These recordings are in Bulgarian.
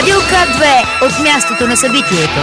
Радио К2 от мястото на събитието.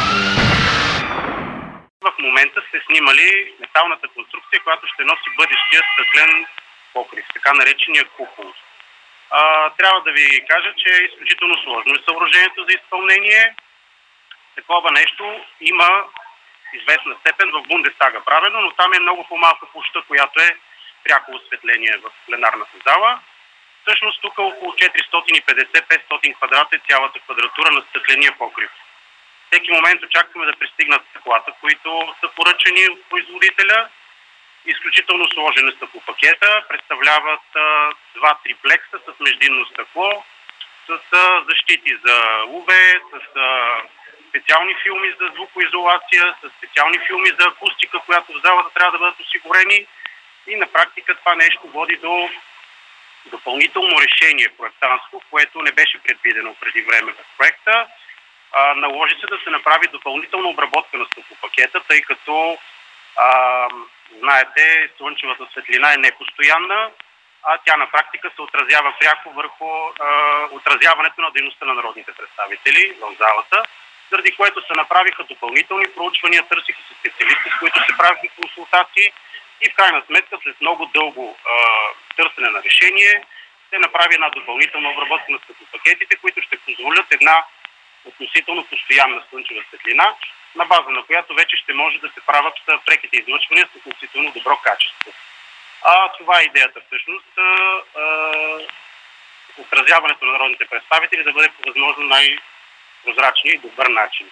В момента сте снимали металната конструкция, която ще носи бъдещия стъклен покрив, така наречения купол. Трябва да ви кажа, че е изключително сложно е съоръжението за изпълнение. Такова нещо има известна степен в Бундестага правено, но там е много по-малка площта, която е пряко осветление в пленарната зала. Всъщност тук около 450-500 квадрата е цялата квадратура на стъкления покрив. Всеки момент очакваме да пристигнат стъклата, които са поръчани от производителя. Изключително сложен е стъклопакета, представляват два триплекса с междинно стъкло, с защити за УВ, с специални филми за звукоизолация, с специални филми за акустика, която в залата трябва да бъдат осигурени. И на практика това нещо води до допълнително решение проектантско, което не беше предвидено преди време в проекта. Наложи се да се направи допълнителна обработка на стъклопакета, тъй като знаете, слънчевата светлина е непостоянна, а тя на практика се отразява пряко върху отразяването на дейността на народните представители в залата, заради което се направиха допълнителни проучвания, търсиха се специалисти, с които се правиха консултации и в крайна сметка след много дълго търсене на решение се направи една допълнителна обработка на стъклопакетите, които ще позволят една относително постоянна слънчева светлина, на база на която вече ще може да се правят преките излъчвания с относително добро качество. Това е идеята всъщност. Отразяването на народните представители да бъде по възможно най-прозрачния и добър начин.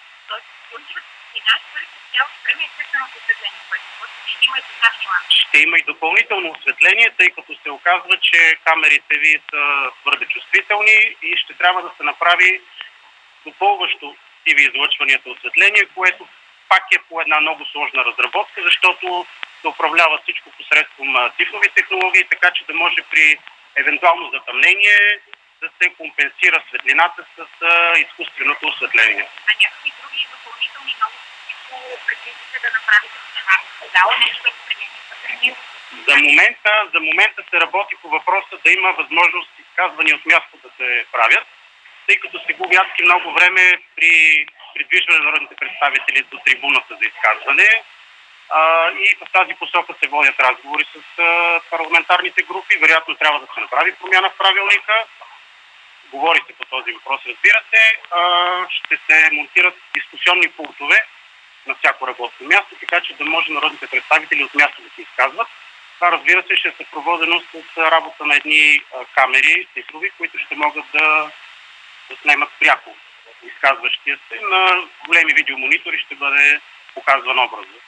Ще има и допълнително осветление, тъй като се оказва, че камерите ви са твърде чувствителни и ще трябва да се направи допълващо TV излъчванията осветление, което пак е по една много сложна разработка, защото се управлява всичко посредством цифрови технологии, така че да може при евентуално затъмнение да се компенсира светлината с изкуственото осветление. А някакви други допълнителни новости, които предвиждате да направите в пленарната зала, нещо, което предвиждате? За момента се работи по въпроса да има възможност изказвания от място да се правят, тъй като се губи адски много време при придвижване на народните представители до трибуната за изказване. И в тази посока се водят разговори с парламентарните групи. Вероятно трябва да се направи промяна в правилника. Говори се по този въпрос, разбира се. Ще се монтират дискусионни пултове на всяко работно място, така че да може народните представители от място да се изказват. Това, разбира се, ще е съпроводено с работа на едни камери цифрови, които ще могат да снимат пряко изказващия се. На големи видеомонитори ще бъде показван образът.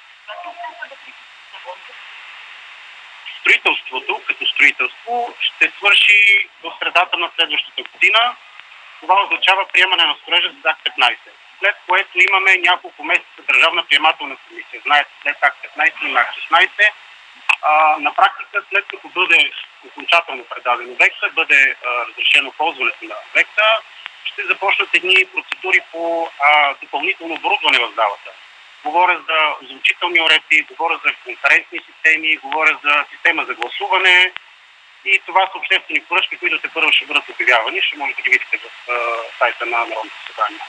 Строителството, като строителство, ще свърши до средата на следващата година. Това означава приемане на строежа за АКТ 15. След което имаме няколко месеца държавна приемателна комисия. Знаете, след АКТ 15 има АКТ 16. На практика, след като бъде окончателно предаден обекта, бъде разрешено ползването на обекта, ще започнат едни процедури по допълнително оборудване в залата. Говоря за озвучителни уредби, говоря за конферентни системи, говоря за система за гласуване и това са обществени поръчки, които те първо ще бъдат обявявани. Ще може да ги видите в сайта на Народното събрание.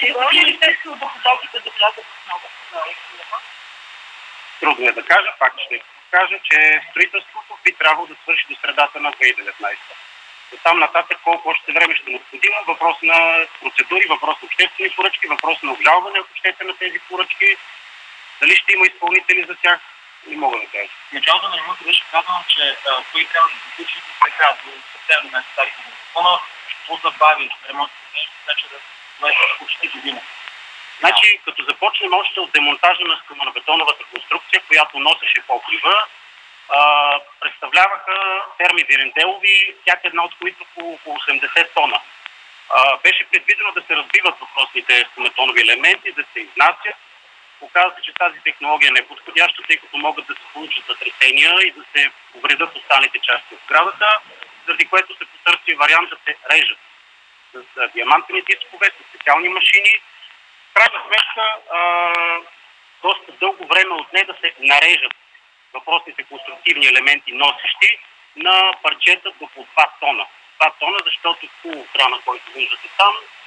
Трудно е да кажа, пак ще кажа, че строителството би трябвало да свърши до средата на 2019. От там нататък колко още време ще е необходимо, въпрос на процедури, въпрос на обществени поръчки, въпрос на обжалване, ако щете, на тези поръчки. Дали ще има изпълнители за тях, не мога да кажа. В началото на ремонта беше казано, че той трябва да се случи така, до септември месец тази година. Какво забави ремонтите, така че да бъде почти година? Значи, като започнем още от демонтажа на скалнобетоновата конструкция, която носеше покрива, представляваха ферми виренделови, всяка една от които по около 80 тона. Беше предвидено да се разбиват въпросните скалнобетонови елементи, да се изнасят. Оказва се, че тази технология не е подходяща, тъй като могат да се получат затресения и да се увредят останалите части от сградата, заради което се потърси вариант да се режат с диамантени дискове, с специални машини. В крайна сметка, доста дълго време отне да се нарежат въпросните конструктивни елементи, носещи на парчета до по 2 тона. 2 тона, защото полуекрана, който виждате там,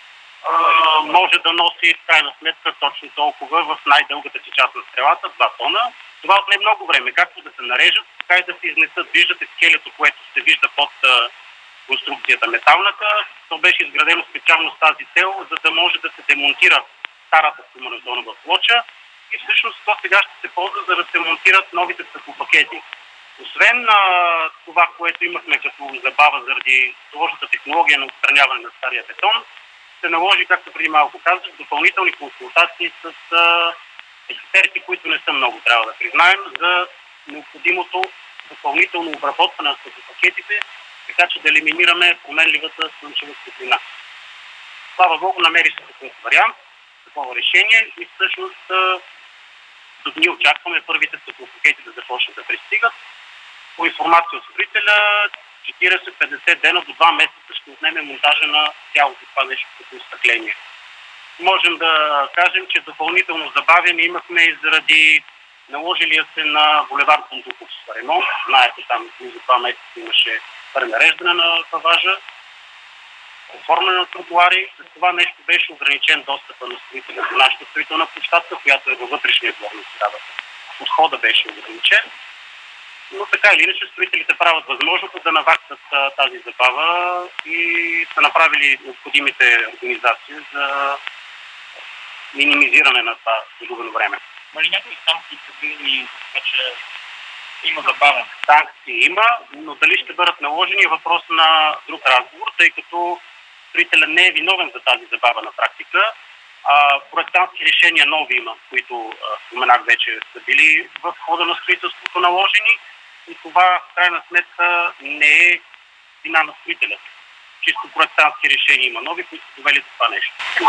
може да носи в крайна сметка точно толкова в най-дългата си част на стрелата, 2 тона. Това отне много време, както да се нарежат, така и да се изнесат. Виждате скелето, което се вижда под конструкцията металната. То беше изградено специално с тази цел, за да може да се демонтира старата комбинезонова плоча и всъщност то сега ще се ползва, за да се монтират новите стъклопакети. Освен това, което имахме като забава заради сложната технология на отстраняване на стария бетон, се наложи, както преди малко казах, допълнителни консултации с експерти, които не са много, трябва да признаем, за необходимото допълнително обработване на стъклопакетите, така че да елиминираме променливата слънчева светлина. Слава Богу, намери се такъв вариант, такова решение и всъщност до дни очакваме първите стъклопакети да започнат да пристигат. По информация от строителя, 40-50 дена до 2 месеца ще отнеме монтажа на цялото това нещо като изтъкление. Можем да кажем, че допълнително забавяне имахме и заради наложилия се на булевард Бундуков ремонт. Знаете, там близо 2 месеца имаше пренареждане на паважа, оформяне на тротуари. С това нещо беше ограничен достъпа на строителя до нашата строителна площадка, която е във вътрешния двор на сградата. Подхода беше ограничен. Но така или иначе строителите правят възможното да наваксат тази забава и са направили необходимите организации за минимизиране на това загубено време. Има ли някои санкции предвидени, така че има забавен? Санкции има, но дали ще бъдат наложени е въпрос на друг разговор, тъй като строителят не е виновен за тази забава на практика. Проектантски решения нови има, които споменах вече са били в хода на строителството наложени и това в крайна сметка не е вина на строителя. Чисто проектантски решения има нови, които са довели до това нещо.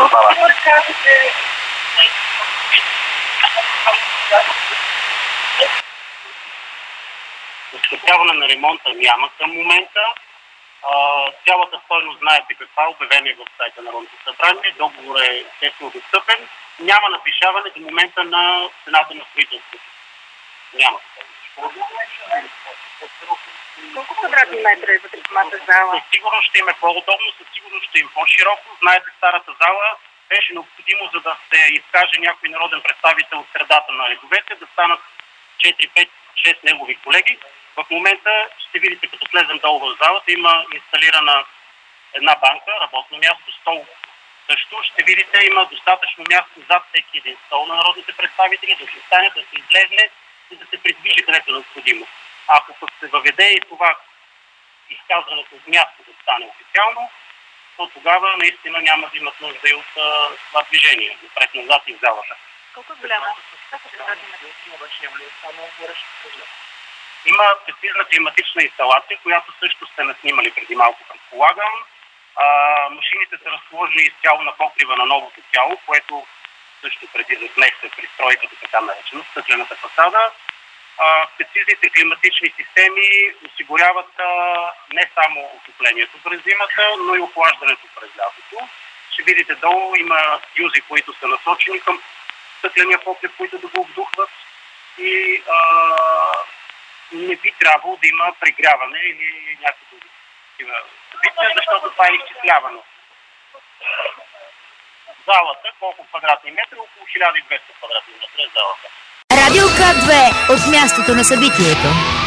Оскъпяване на ремонта няма към момента. Цялата стойност знаете каква, обявение в сайта на Народното събрание. Договор е естествено достъпен. Няма надвишаване до момента на цената на строителството. Няма. Колко квадратни метра е вътре в самата зала? Със сигурност ще им е по-удобно, със сигурност ще им по-широко. Знаете, старата зала беше необходимо, за да се изкаже някой народен представител от средата на редовете, да станат 4, 5, 6 негови колеги. В момента ще видите, като слезем долу в залата, има инсталирана една банка, работно място, стол. Също ще видите, има достатъчно място зад всеки един стол на народните представители, да се стане, да се излезне и да се придвижи където е необходимо. Ако пък се въведе и това изказването от място да стане официално, то тогава наистина няма да имат нужда и от това движение, напред-назад и в залата. Колко е голяма? Има прецизна климатична инсталация, която също сте наснимали преди малко, предполагам. Машините са разположени изцяло на покрива на новото тяло, което също преди да сместе пристройката, така наречена, стъклената фасада. Прецизните климатични системи осигуряват не само отоплението през зимата, но и охлаждането през лятото. Ще видите долу има фюзи, които са насочени към стъкления покрив, които да го обдухват и не би трябвало да има прегряване или някакви други събития, защото това е изчислявано. Залата, колко квадратни метра? Около 1200 квадратни метра е залата. Радио К2 от мястото на събитието.